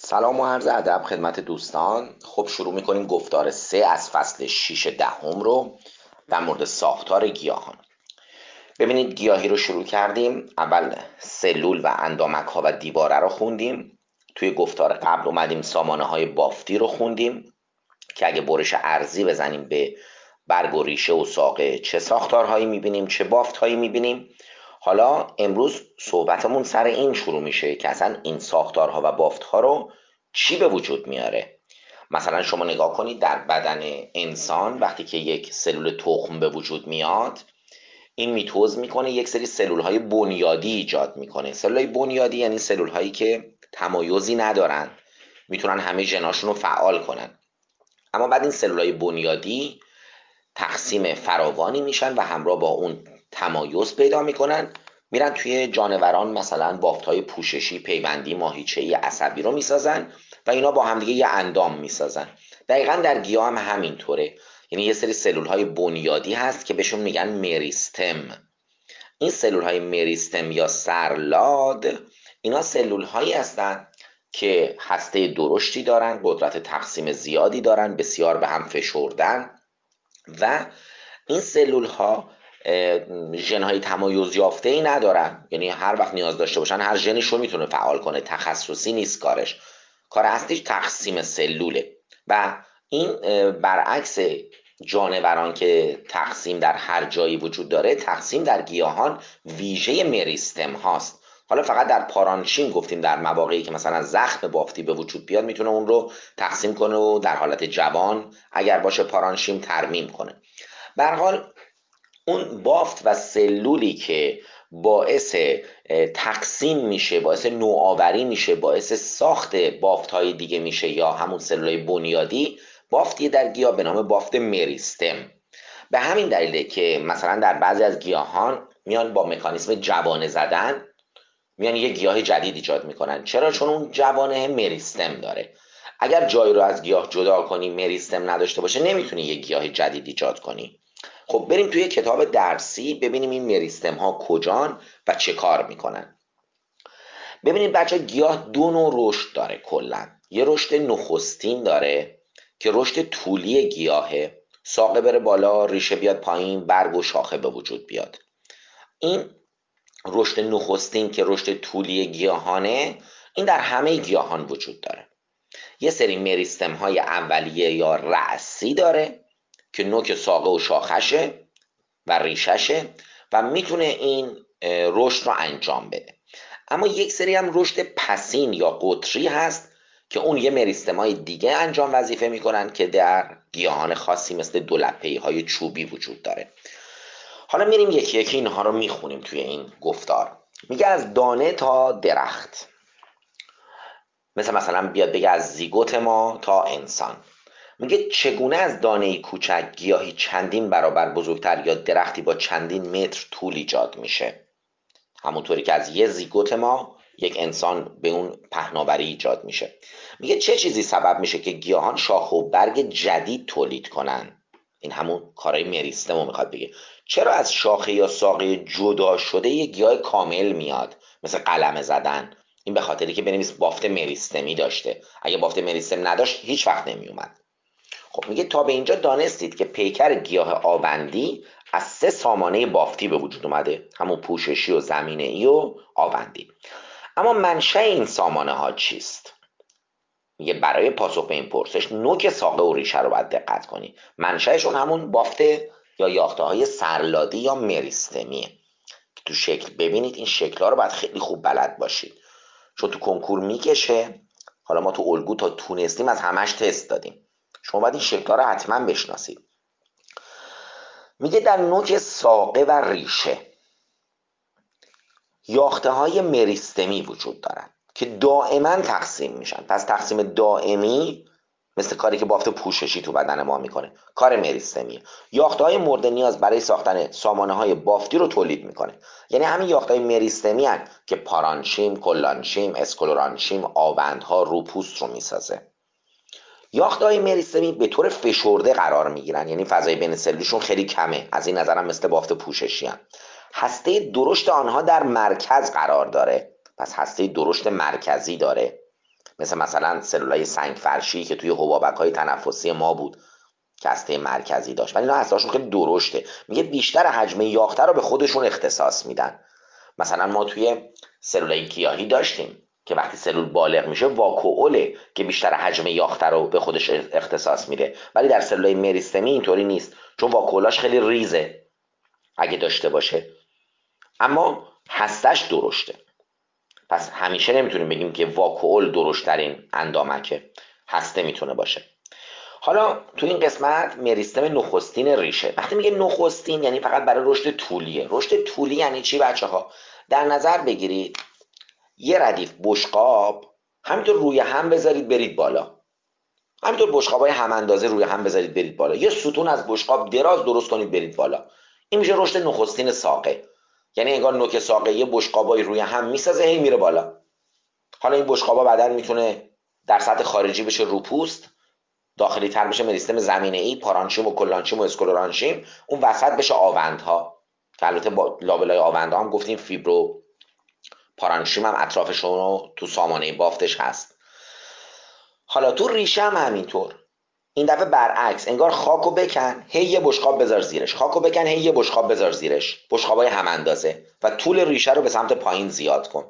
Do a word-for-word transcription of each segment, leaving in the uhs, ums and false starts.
سلام و عرض ادب خدمت دوستان. خب شروع میکنیم گفتار سه از فصل شش دهم رو در مورد ساختار گیاهان. ببینید گیاهی رو شروع کردیم. اول سلول و اندامک ها و دیواره رو خوندیم. توی گفتار قبل اومدیم سامانه های بافتی رو خوندیم که اگه برش ارضی بزنیم به برگ و ریشه و ساقه چه ساختارهایی میبینیم، چه بافت هایی میبینیم. حالا امروز صحبتمون سر این شروع میشه که اصلا این ساختارها و بافت ها رو چی به وجود میاره. مثلا شما نگاه کنید در بدن انسان وقتی که یک سلول تخم به وجود میاد، این میتوز میکنه یک سری سلول های بنیادی ایجاد میکنه. سلول های بنیادی یعنی سلول هایی که تمایزی ندارن، میتونن همه ژناشون رو فعال کنن. اما بعد این سلول های بنیادی تقسیم فراوانی میشن و همراه با اون تمایز پیدا میکنن، میرن توی جانوران مثلا بافت‌های پوششی، پیوندی، ماهیچه‌ای، عصبی رو میسازن و اینا با همدیگه یه اندام میسازن. دقیقا در گیاه هم همینطوره. یعنی یه سری سلول‌های بنیادی هست که بهشون میگن مریستم. این سلول‌های مریستم یا سرلاد، اینا سلول‌هایی هستن که هسته درشتی دارن، قدرت تقسیم زیادی دارن، بسیار به هم فشردن و این سلول ها ژن های تمایز یافته ای ندارن. یعنی هر وقت نیاز داشته باشن هر ژنش رو میتونه فعال کنه، تخصصی نیست کارش. کار اصلیش تقسیم سلوله و این برعکس جانوران که تقسیم در هر جایی وجود داره، تقسیم در گیاهان ویژه مریستم هاست. حالا فقط در پارانشیم گفتیم در مواقعی که مثلا زخم بافتی به وجود بیاد میتونه اون رو تقسیم کنه و در حالت جوان اگر باشه پارانشیم ترمیم کنه. به هر حال اون بافت و سلولی که باعث تقسیم میشه، باعث نوآوری میشه، باعث ساخت بافت های دیگه میشه یا همون سلولای بنیادی، بافتی در گیاه به نام بافت مریستم. به همین دلیله که مثلا در بعضی از گیاهان میان با مکانیزم جوانه زدن میان یه گیاه جدید ایجاد میکنن. چرا؟ چون اون جوانه مریستم داره. اگر جایی رو از گیاه جدا کنی مریستم نداشته باشه نمیتونی یه گیاه جدید ایجاد کنی. خب بریم توی کتاب درسی ببینیم این مریستم ها کجان و چه کار میکنن. ببینید بچه، گیاه دو نوع رشد داره. کلا یه رشد نخستین داره که رشد طولی گیاهه، ساقه بره بالا، ریشه بیاد پایین، برگ و شاخه به وجود بیاد. این رشد نخستین که رشد طولی گیاهانه، این در همه گیاهان وجود داره. یه سری مریستم های اولیه یا رأسی داره که نوک ساقه و شاخشه و ریششه و میتونه این رشد رو انجام بده. اما یک سری هم رشد پسین یا قطری هست که اون یه مریستم های دیگه انجام وظیفه میکنن که در گیاهان خاصی مثل دولپه‌ای های چوبی وجود داره. حالا میریم یکی یکی اینها رو میخونیم توی این گفتار. میگه از دانه تا درخت، مثل مثلا بیاد بگه از زیگوت ما تا انسان. میگه چگونه از دانه کوچک گیاهی چندین برابر بزرگتر یا درختی با چندین متر طول ایجاد میشه. همونطوری که از یه زیگوت ما یک انسان به اون پهناوری ایجاد میشه. میگه چه چیزی سبب میشه که گیاهان شاخ و برگ جدید تولید کنن. این همون کارهای مریستم رو میخواد بگه. چرا از شاخه یا ساقه جدا شده یه گیاه کامل میاد، مثل قلمه زدن؟ این به خاطری که بنویس بافت مریستمی داشته. اگه بافت مریستم نداشت هیچ وقت نمیومد. خب میگه تا به اینجا دانستید که پیکر گیاه آوندی از سه سامانه بافتی به وجود اومده، همون پوششی و زمینه ای و آوندی. اما منشأ این سامانه ها چیست؟ میگه برای پاسخ به این پرسش نوک ساقه و ریشه رو باید دقت کنی. منشأشون همون بافت یا یاخته های سرلادی یا مریستمیه که تو شکل ببینید. این شکل ها رو باید خیلی خوب بلد باشید چون تو کنکور میکشه. حالا ما تو الگو تا تونستیم از همش تست دادیم، شما باید این شکل ها رو حتما بشناسید. میگه در نوک ساقه و ریشه یاخته های مریستمی وجود دارن که دائما تقسیم میشن. پس تقسیم دائمی مثل کاری که بافت پوششی تو بدن ما میکنه، کار مریستمیه. یاخته های مورد نیاز برای ساختن سامانه های بافتی رو تولید میکنه. یعنی همین یاخته های مریستمی هن که پارانشیم، کلانشیم، اسکلورانشیم، آوندها، روپوست رو میسازه. یاخته های مریستمی به طور فشرده قرار میگیرن، یعنی فضای بین سلولشون خیلی کمه. از این نظرم مثل بافت پوششی هن. هسته درشت آنها در مرکز قرار داره، پس هسته درشت مرکزی داره. مثل مثلا سلولای سنگ فرشی که توی حبابک‌های تنفسی ما بود که هسته مرکزی داشت، ولی اینا هسته‌هاشون خیلی درشته. میگه بیشتر حجم یاخته رو به خودشون اختصاص میدن. مثلا ما توی سلولای گیاهی داشتیم که وقتی سلول بالغ میشه واکوئوله که بیشتر حجم یاخته رو به خودش اختصاص میده، ولی در سلولای مریستمی اینطوری نیست، چون واکوئولاش خیلی ریزه اگه داشته باشه، اما هستش درشته. پس همیشه نمیتونیم بگیم که واکوئول درشترین اندامکه، هسته میتونه باشه. حالا تو این قسمت مریستم نخستین ریشه، وقتی میگه نخستین یعنی فقط برای رشد طولیه. رشد طولی یعنی چی بچه ها؟ در نظر بگیرید یه ردیف بشقاب همینطور روی هم بذارید برید بالا، همینطور بشقابای هم اندازه روی هم بذارید برید بالا، یه ستون از بشقاب دراز درست کنید برید بالا. این میشه رشد نخستین ساقه. یعنی انگار نوک ساقه یه بشقابای روی هم میسازه هی میره بالا. حالا این بشقابا بعدن میتونه در سطح خارجی بشه رو پوست، داخلی تر بشه مریستم زمینه ای، پارانشیم و کلانشیم و اسکلورانشیم، اون وسط بشه آوندها که البته با لابلای آوندها هم گفتیم فیبرو پارانشیم هم اطرافشون رو تو سامانه بافتش هست. حالا تو ریشه هم همینطور، این دفعه برعکس، انگار خاکو بکن هی یه بشقاب بذار زیرش، خاکو بکن هی یه بشقاب بذار زیرش، بشقابای هم اندازه، و طول ریشه رو به سمت پایین زیاد کن.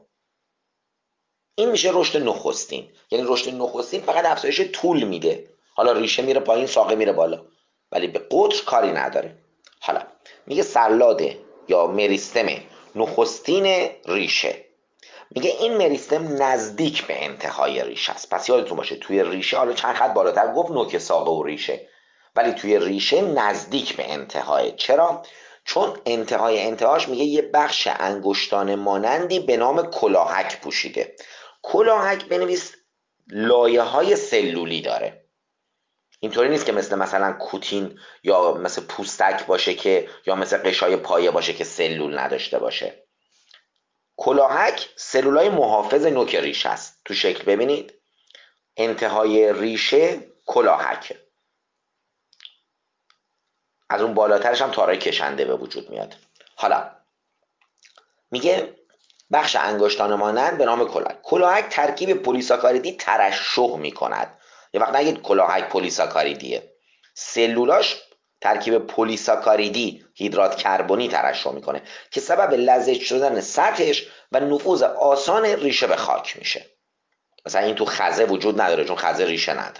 این میشه رشد نخستین. یعنی رشد نخستین فقط افزایش طول میده، حالا ریشه میره پایین ساقه میره بالا، ولی به قطر کاری نداره. حالا میگه سلاده یا مریستم نخستین ریشه، میگه این مریستم نزدیک به انتهای ریشه است. پس یادتون باشه توی ریشه، حالا چند خط بالاتر گفت نوک ساقه و ریشه، ولی توی ریشه نزدیک به انتهای. چرا؟ چون انتهای انتهاش میگه یه بخش انگشتان مانندی به نام کلاهک پوشیده. کلاهک بنویس لایه های سلولی داره. اینطوری نیست که مثل مثلا کوتین یا مثل پوستک باشه که، یا مثل قشای پایه باشه که سلول نداشته باشه. کلاهک سلولای محافظ نوک ریشه است. تو شکل ببینید انتهای ریشه کلاهک، از اون بالاترش هم تارای کشنده به وجود میاد. حالا میگه بخش انگشتان مانند به نام کلاهک. کلاهک ترکیب پلیساکاریدی ترشح میکند. یه وقت نگید کلاهک پلیساکاریدیه، سلولاش ترکیب پلیساکاریدی هیدرات کربنی ترشح میکنه که سبب لزج شدن سطحش و نفوذ آسان ریشه به خاک میشه. مثلا این تو خزه وجود نداره چون خزه ریشه نداره.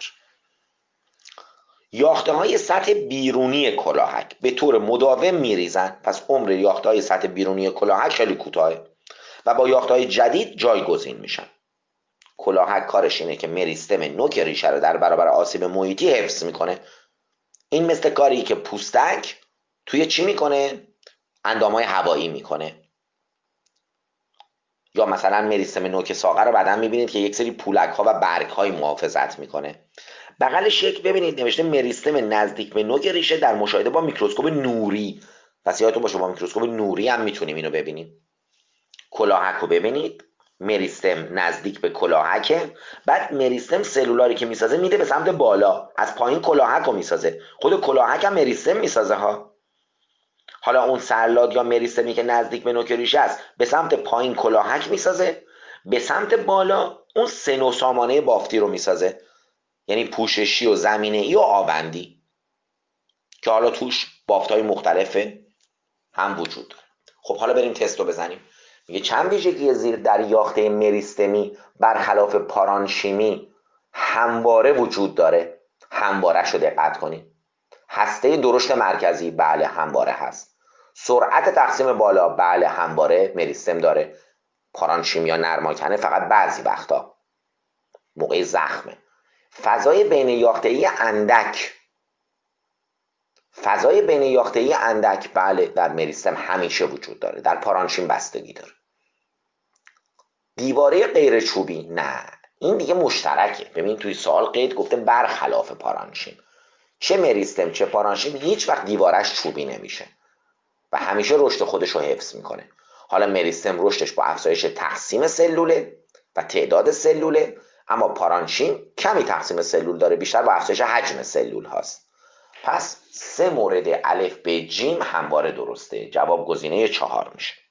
یاخته های سطح بیرونی کلاهک به طور مداوم میریزن، پس عمر یاخته های سطح بیرونی کلاهک خیلی کوتاهه و با یاخته های جدید جایگزین میشن. کلاهک کارش اینه که مریستم نوک ریشه رو در برابر آسیب محیطی حفظ میکنه. این مثل کاری که پوستک توی چی میکنه؟ اندامهای هوایی میکنه. یا مثلا مریستم نوک ساقه رو بعداً میبینید که یک سری پولک ها و برگ های محافظت میکنه. بغل شکل ببینید نوشته مریستم نزدیک به نوک ریشه در مشاهده با میکروسکوپ نوری. پس یادتون باشه با میکروسکوپ نوری هم میتونیم اینو ببینیم. کلاهک رو ببینید، مریستم نزدیک به کلاهکه، بعد مریستم سلولاری که میسازه میده به سمت بالا، از پایین کلاهک رو میسازه، خود کلاهک هم مریستم میسازه ها. حالا اون سرلاد یا مریستمی که نزدیک به نوک ریشه است به سمت پایین کلاهک میسازه، به سمت بالا اون سنو سامانه بافتی رو میسازه، یعنی پوششی و زمینه ای و آوندی که حالا توش بافت‌های مختلف هم وجود داره. خب حالا بریم تست رو بزنیم. میگه چند ویژگی زیر در یاخته مریستمی برخلاف پارانشیمی همواره وجود داره. همواره‌اش رو دقت کنید. هسته درشت مرکزی، بله همواره هست. سرعت تقسیم بالا، بله همواره مریستم داره. پارانشیمی یا نرماکنه فقط بعضی وقتا موقع زخمه. فضای بین یاخته‌ای اندک، فضای بین یاخته‌ای اندک بله در مریستم همیشه وجود داره، در پارانشیم بستگی داره. دیواره غیر چوبی، نه این دیگه مشترکه. ببین توی سوال قید گفته برخلاف پارانشیم، چه مریستم چه پارانشیم هیچ وقت دیوارش چوبی نمیشه و همیشه رشد خودش رو حفظ میکنه. حالا مریستم رشدش با افزایش تقسیم سلوله و تعداد سلوله، اما پارانشیم کمی تقسیم سلول داره، بیشتر با افزایش حجم سلول هاست. پس سه مورد الف ب جیم همواره درسته. جواب گزینه چهار میشه.